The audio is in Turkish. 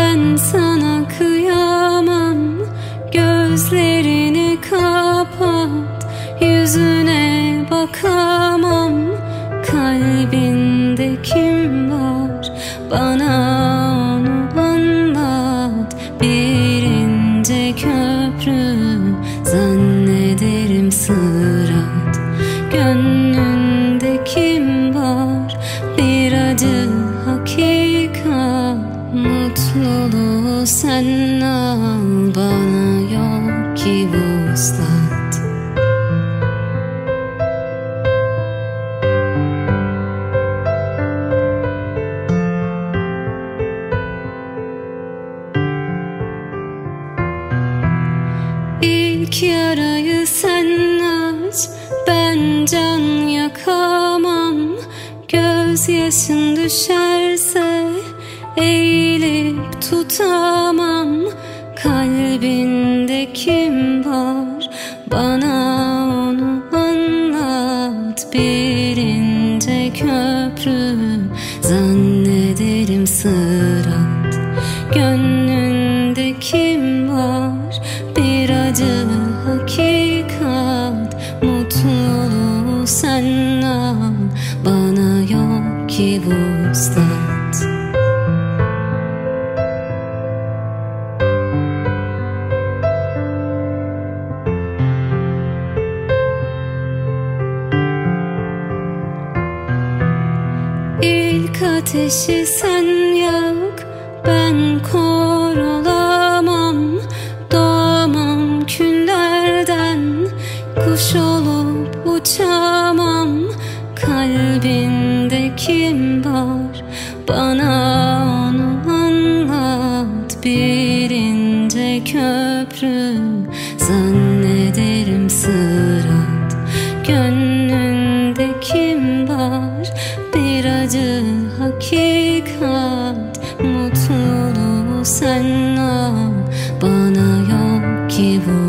Ben sana kıyamam, gözlerini kapat, yüzüne bakamam. Kalbinde kim var, bana onu anlat. Bir ince köprü zannederim sırat. Gönlünde kim var, bir acı hakikat. Mutluluğu sen al, bana yok ki vuslat. İlk yarayı sen aç, ben can yakamam. Gözyaşın düşerse eğilip tutamam. Kalbinde kim var, bana onu anlat. Bir ince köprü zannederim sırat. Gönlünde kim var, bir acı hakikat. Mutluluğu sen al, bana yok ki vuslat. İlk ateşi sen yak, ben kor olamam. Doğamam küllerden, kuş olup uçamam. Kalbinde kim var, bana onu anlat. Bir ince köprü zannederim sırat. Gönlünde kim var, bir acı hakikat. Mutluluğu sen al, bana yok ki bu.